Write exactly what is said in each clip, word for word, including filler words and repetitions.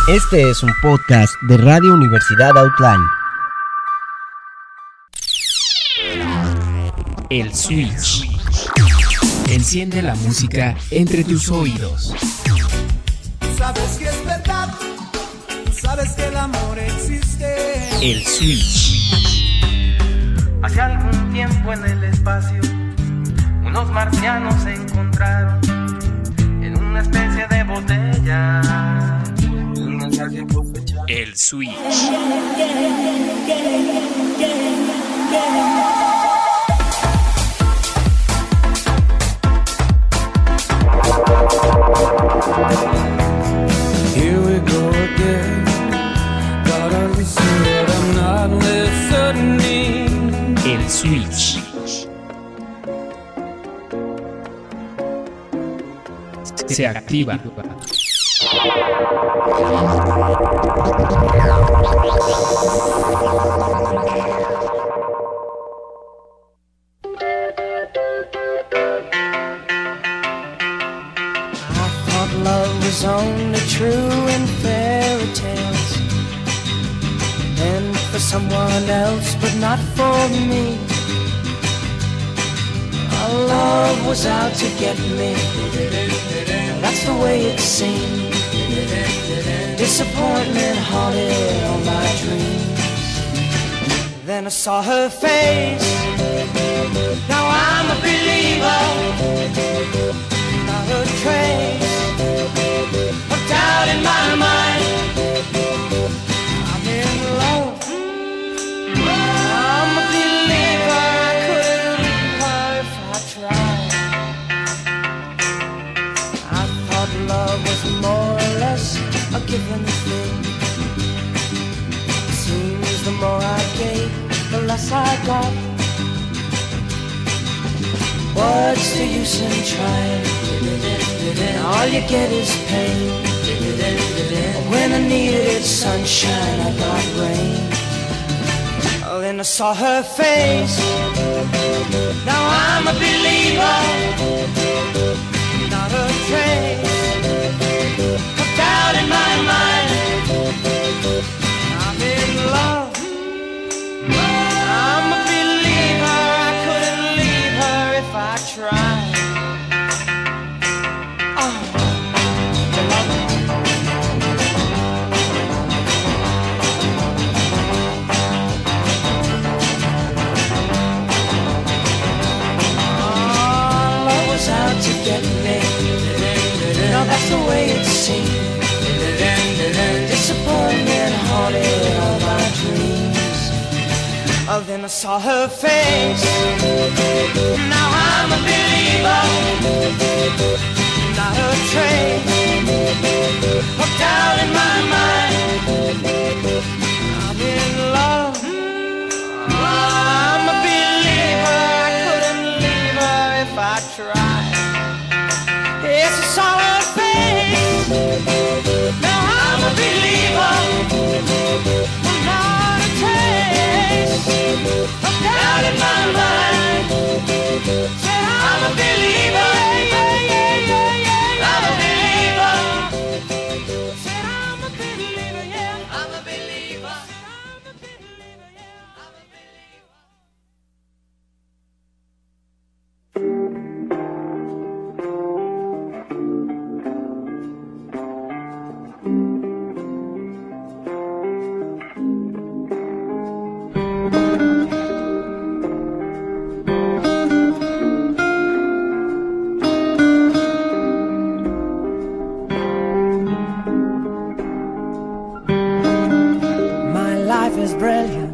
Este es un podcast de Radio Universidad Outline. El Switch. Enciende la música entre tus oídos. Tú sabes que es verdad, tú sabes que el amor existe. El Switch. Hace algún tiempo en el espacio, unos marcianos se encontraron en una especie de botella. El Switch. Here we go again. Gotta be sure I'm not listening. El Switch. Se activa. Love was only true in fairy tales, meant for someone else but not for me. Our love was out to get me, that's the way it seemed. Disappointment haunted all my dreams. Then I saw her face, now I'm a believer. Not a trace of doubt in my mind. I'm in love. I'm a believer. I couldn't leave her if I tried. I thought love was more or less a given thing. Seems the more I gave, the less I got. What's the use in trying? All you get is pain. When I needed sunshine, I got rain. Oh, then I saw her face. Now I'm a believer. Not a trace of doubt in my mind. I'm in love. I'm a believer. I couldn't leave her if I tried. Out to get me. No, that's the way it seemed. Disappointment haunted all my dreams. Oh, then I saw her face. Now I'm a believer. Not a trace of doubt in my mind. I'm in love. I'm a believer. I couldn't leave her if I tried. Yes, I saw her face. Now I'm a believer. Not a trace of doubt in my mind. Said I'm a believer. I'm a believer. Said I'm a believer. Yeah, I'm a believer. I'm a believer. Yeah, I'm a believer. My life is brilliant.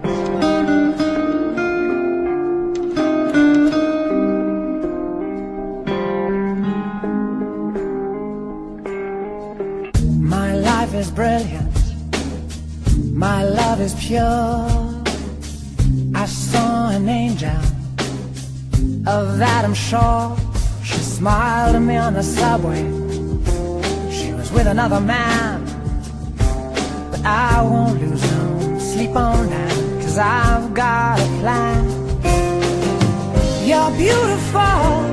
My life is brilliant. My love is pure. I saw an angel, of that I'm sure. She smiled at me on the subway. She was with another man, but I won't lose no sleep on that, 'cause I've got a plan. You're beautiful.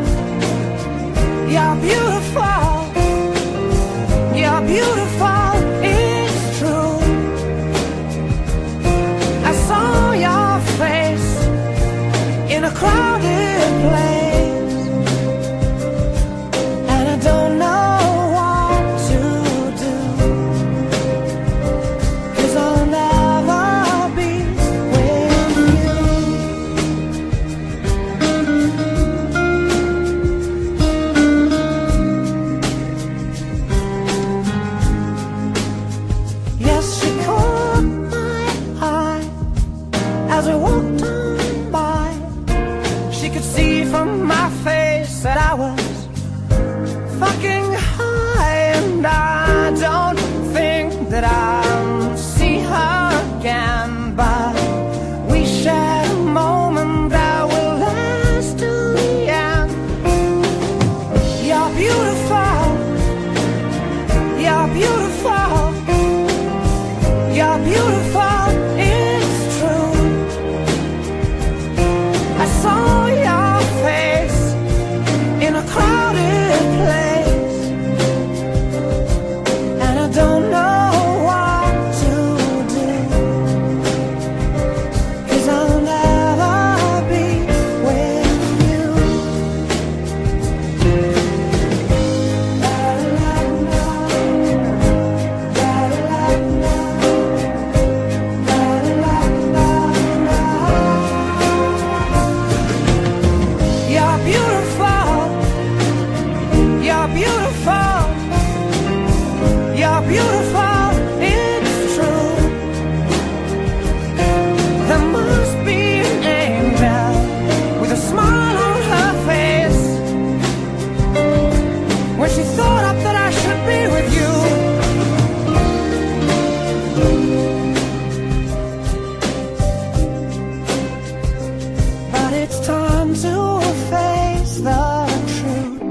You're beautiful. You're beautiful. It's You're beautiful, you're beautiful, it's true. I saw your face in a crowded place, and I don't know what to do, 'cause I'll never be with you. You're beautiful, you're beautiful, you're beautiful, it's true. There must be an angel with a smile on her face when she thought up that I should be with you. But it's time to face the truth.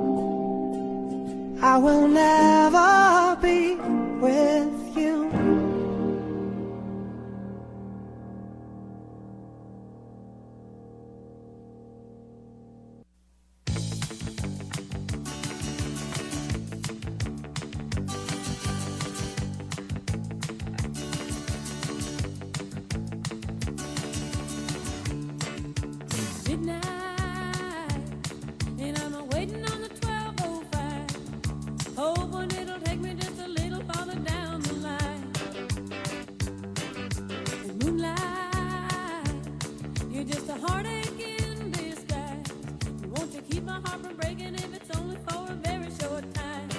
I will never be with you. Midnight, and I'm waiting on the twelve oh five, hoping it'll take me just a little farther down the line. In moonlight, you're just a heartache in disguise. Won't you keep my heart from breaking if it's only for a very short time?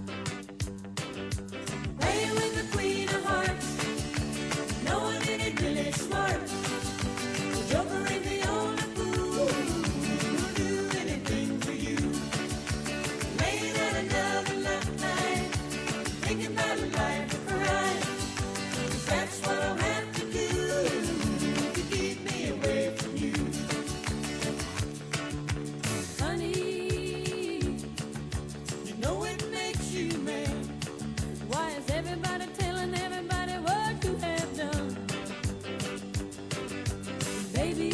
Playing with the queen of hearts, no one in it really smart. The joker ain't the only fool who'll do anything for you. Laying out another love night, thinking about a life of crime. 'Cause that's what I'll have to do to keep me away from you. Honey, you know it makes you mad. Why is everybody telling everybody what you have done? Baby,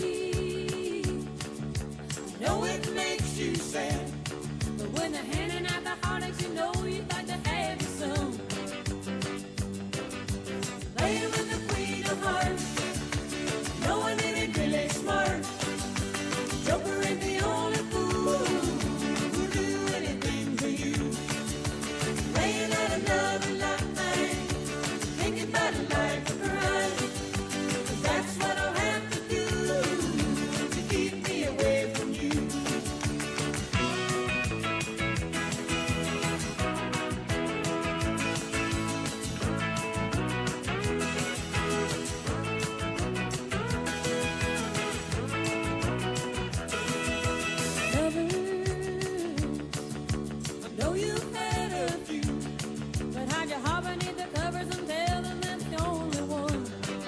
I know it makes you sad, but when they're handing out the heartaches, you know you'd like to have your some. Playing with the queen of hearts, no one in it really smart. Joker ain't the only fool who'll do anything for you. Laying out another love night, thinking about a life of crime. 'Cause that's what I'll have to do to keep me away from you. Lovers, I know you've had a few, but hide your heart beneath the covers and tell them that's the only one.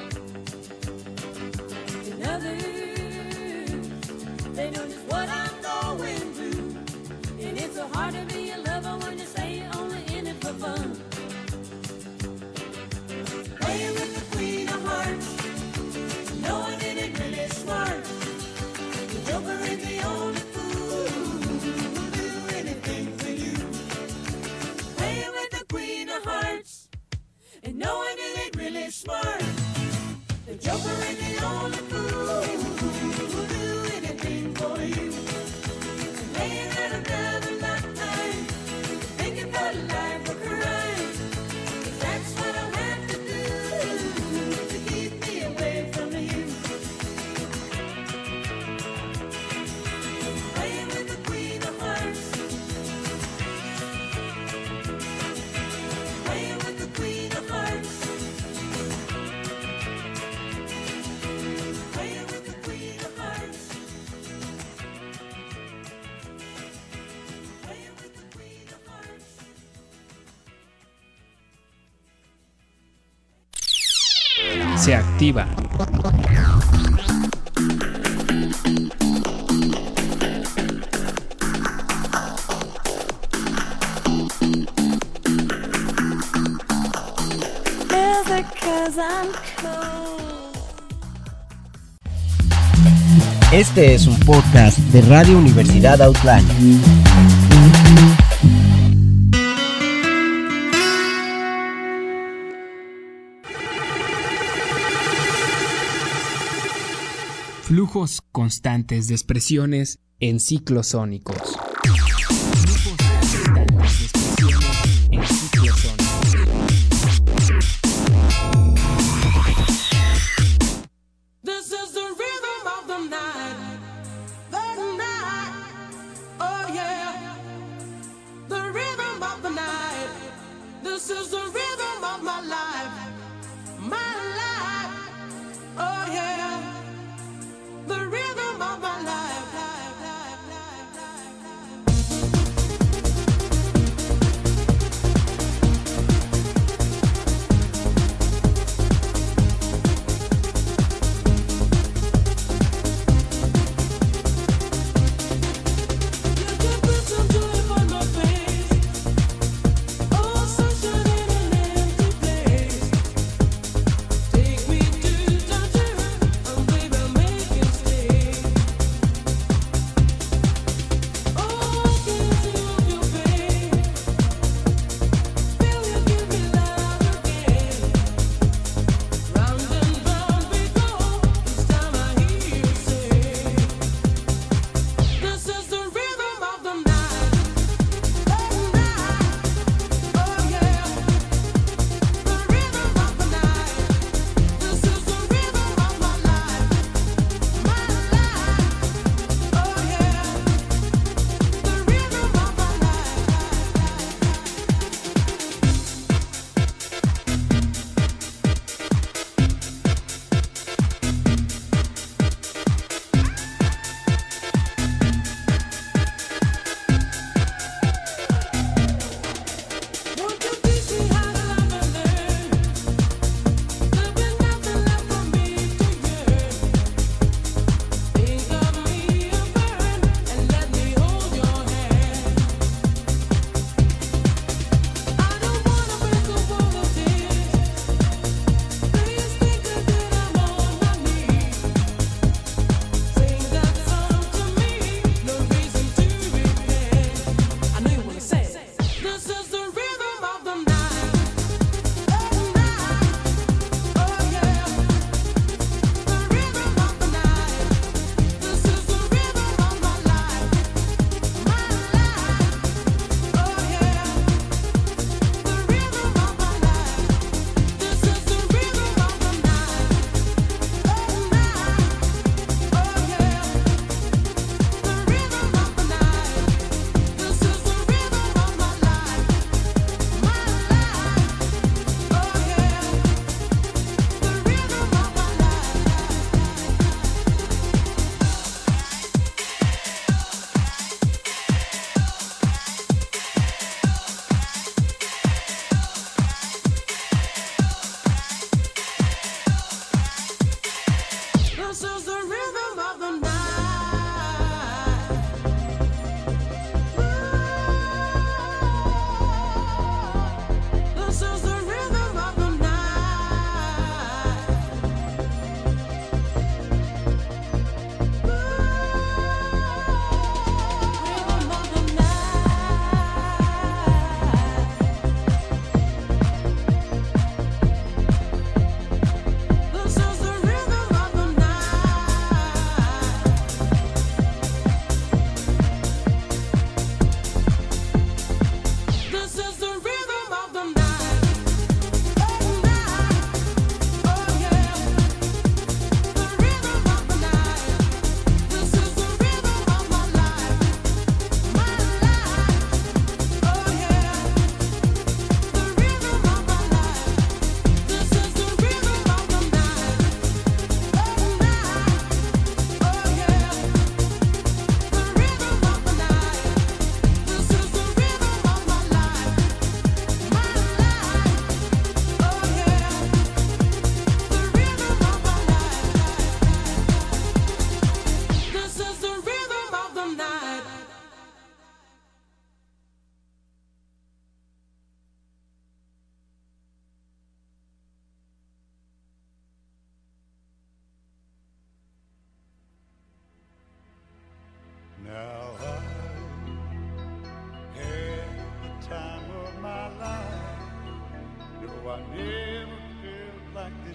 And others, they know just what I'm going through, and it's so hard to be a lover when you say you're only in it for fun. Playing with the queen of hearts, no one in it really smart. The joker ain't the only fool who'll do anything for you. Playing with the queen of hearts, and no one in it really smart. The joker ain't the only fool who'll do anything for you. Laying out another lifetime, thinking about a life of crime. 'Cause that's what I'll have to do to keep me away from you. Playing with the queen of hearts, playing with the queen of hearts, playing with the queen of hearts, playing with the queen of hearts. Se activa. 'cause I'm cold. Este es un podcast de Radio Universidad Outline. Flujos constantes de expresiones en ciclos sónicos. Flujos constantes de expresiones en ciclos sónicos. This is the rhythm of the night, the night, oh yeah, the rhythm of the night. This is the rhythm of my life, my life, oh yeah, the rhythm of my life, life, life, life, life, you can put some joy upon my face, oh sunshine in an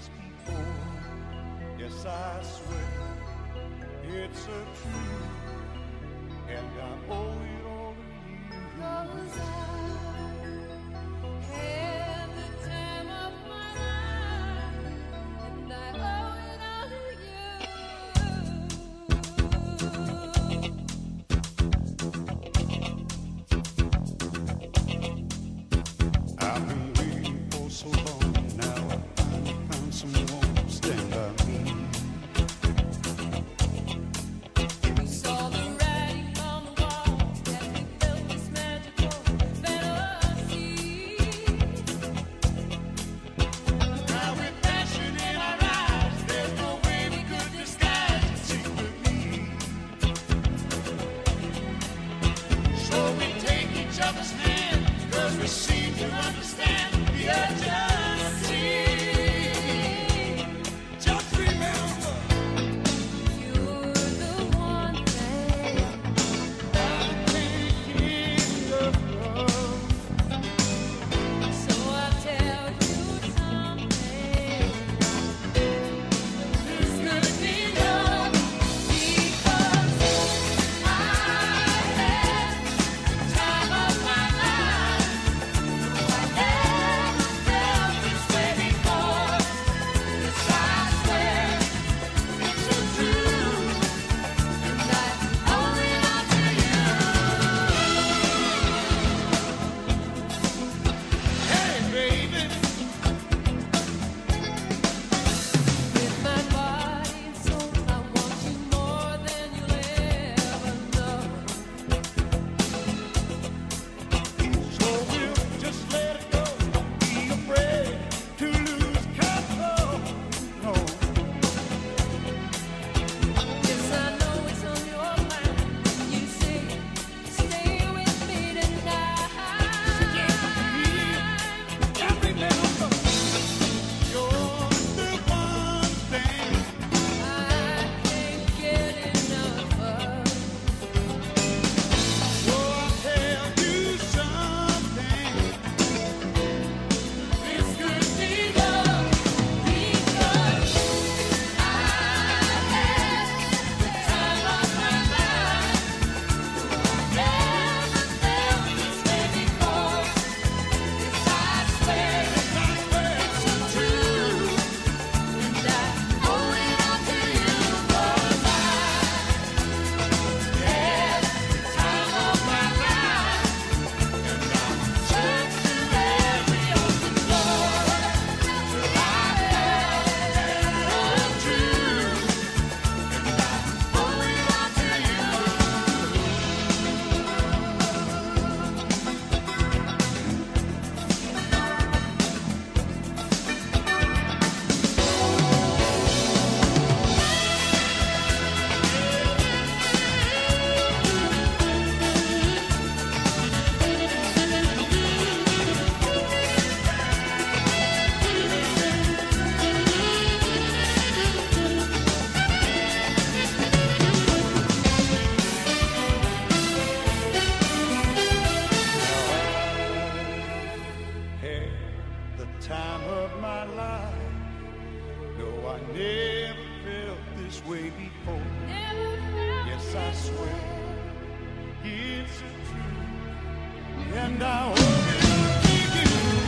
this before. Yes, I swear it's a truth, and I owe it all to you. 'Cause I had the time of my life, and I owe it all to you. I've been waiting for so long, now I finally found someone to stand by me. We saw the writing on the wall, and we felt this magical fantasy. Now with passion in our eyes, there's no way we could disguise it secretly. So we take each other's hand, 'cause we seem to understand the urgency. Just remember, you're the one thing I can't get enough of. So I'll tell you something. This could be love, because I had the time of my life. I never felt this way before. Yes, I swear it's so true, and I owe it all to you. Hey, baby, with my body and soul, I want you more than you'll ever know. So we'll just let it go. Don't be afraid to lose control. No. Yes, I know it's on your mind. You say, stay with me tonight. Just remember, you're the one thing I can't get enough of. So I'll tell you something. This could be love, because I had the time of my life. Never felt this way before. Yes, I swear it's so true, and I owe it all to you. 'Cause I had the time of my life, and I'm sure to every open door till I have the truth, and I owe it all to you. Had the time of my life. No, I never felt this way before. Yes, I swear it's a truth, and I owe it all to you.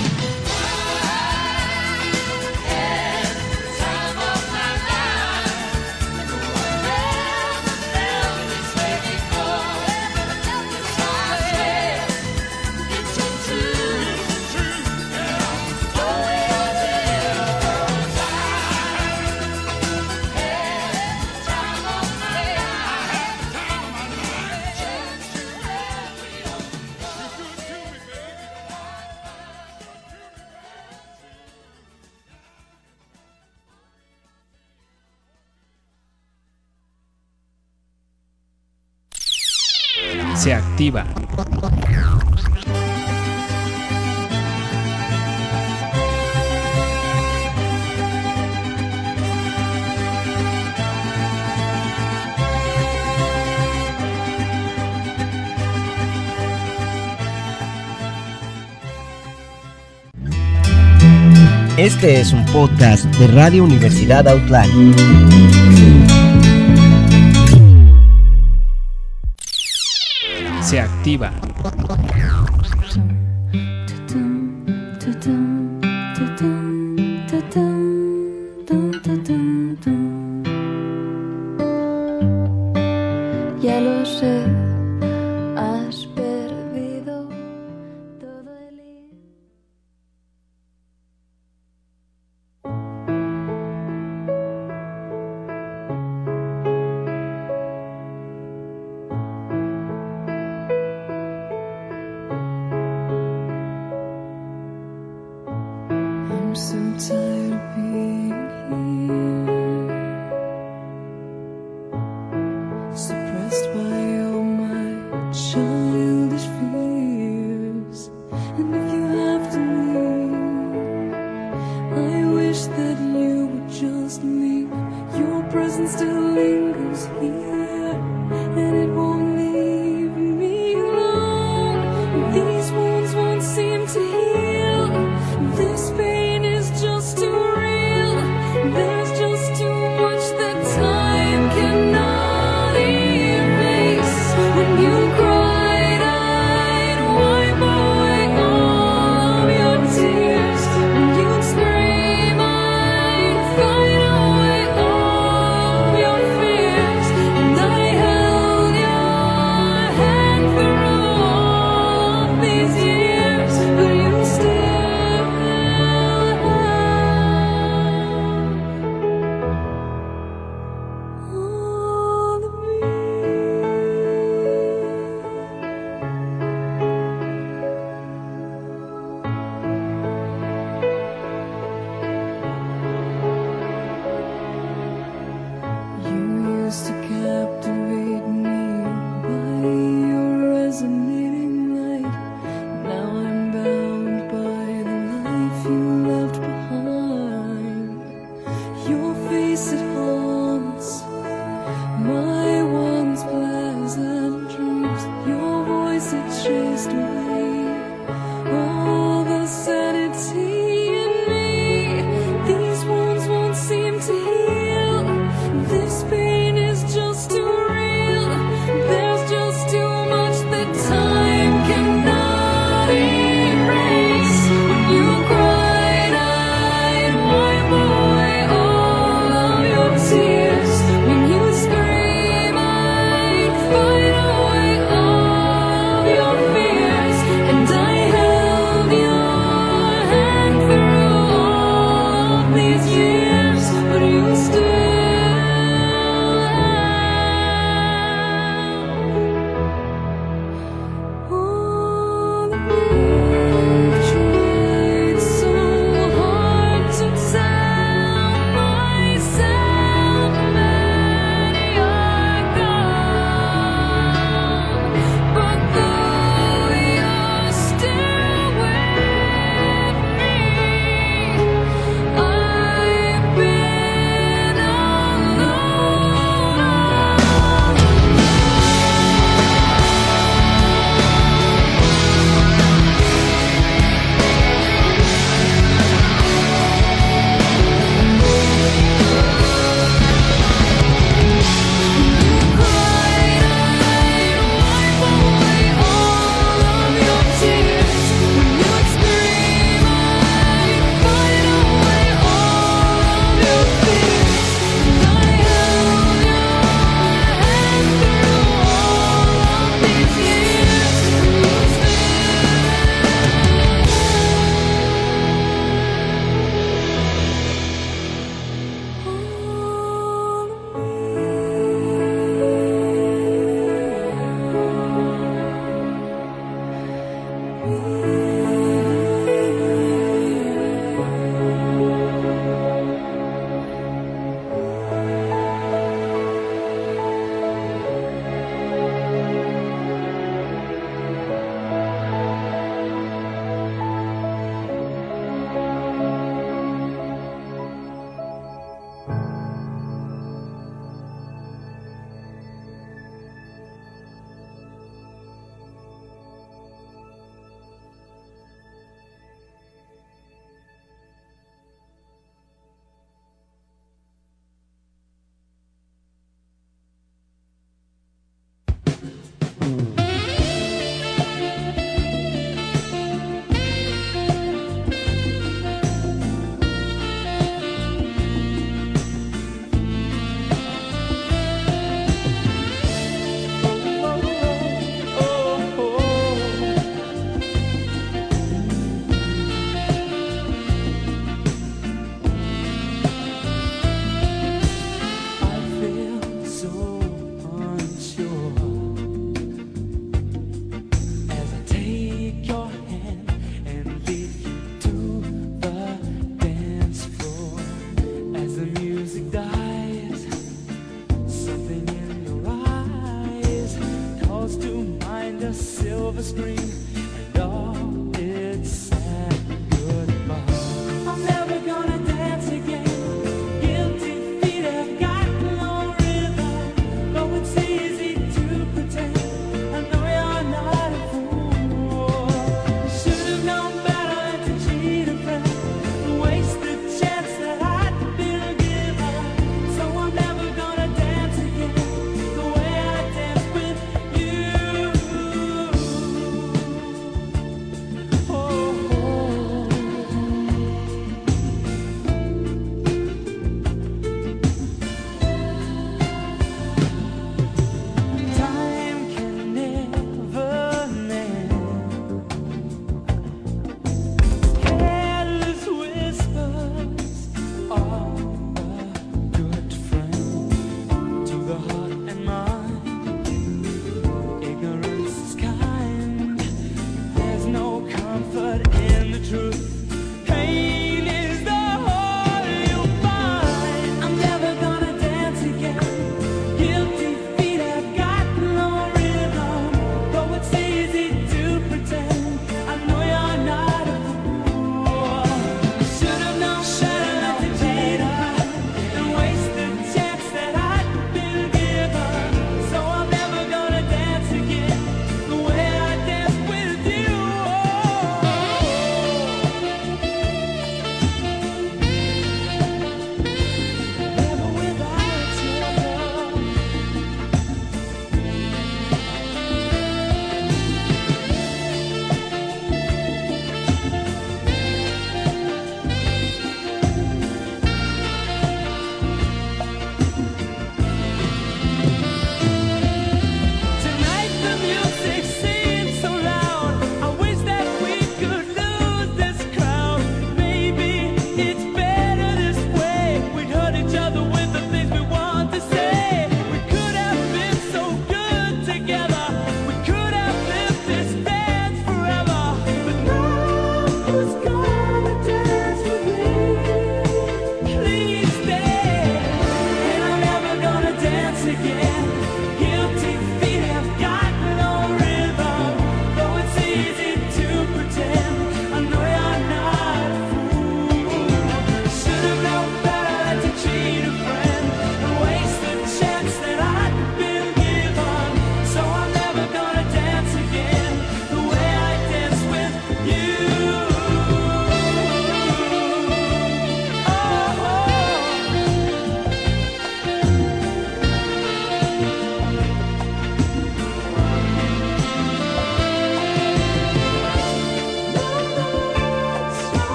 Had the time of my life. No, I never felt this way before. Yes, I swear it's so true, true, and I owe it all to you. 'Cause I had the time of my life. Chance to every open door. You're good to me, baby. Se activa. Este es un podcast de Radio Universidad Outline. Se activa. Ya lo sé, has perdido todo el hilo. I'm so tired of being here, suppressed by all my childish fears. And if you have to leave, I wish that you would just leave. Your presence still lingers here, and it won't leave me alone. These wounds won't seem to heal. This pain is just too real.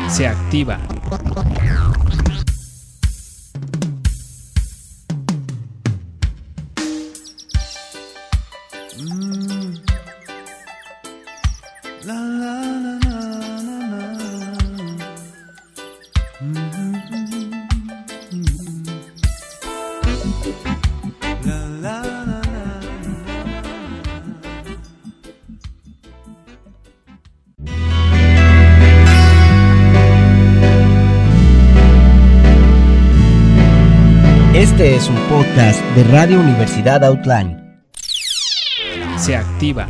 Se activa. Este es un podcast de Radio Universidad Outline. Se activa.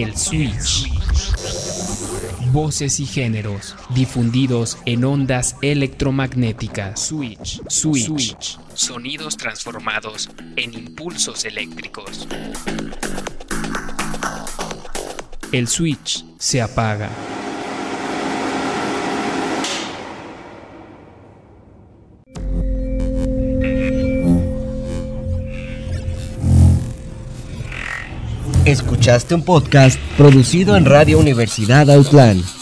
El switch. Voces y géneros difundidos en ondas electromagnéticas. Switch. Switch. Switch. Sonidos transformados en impulsos eléctricos. El switch se apaga. Escuchaste un podcast producido en Radio Universidad Autlán.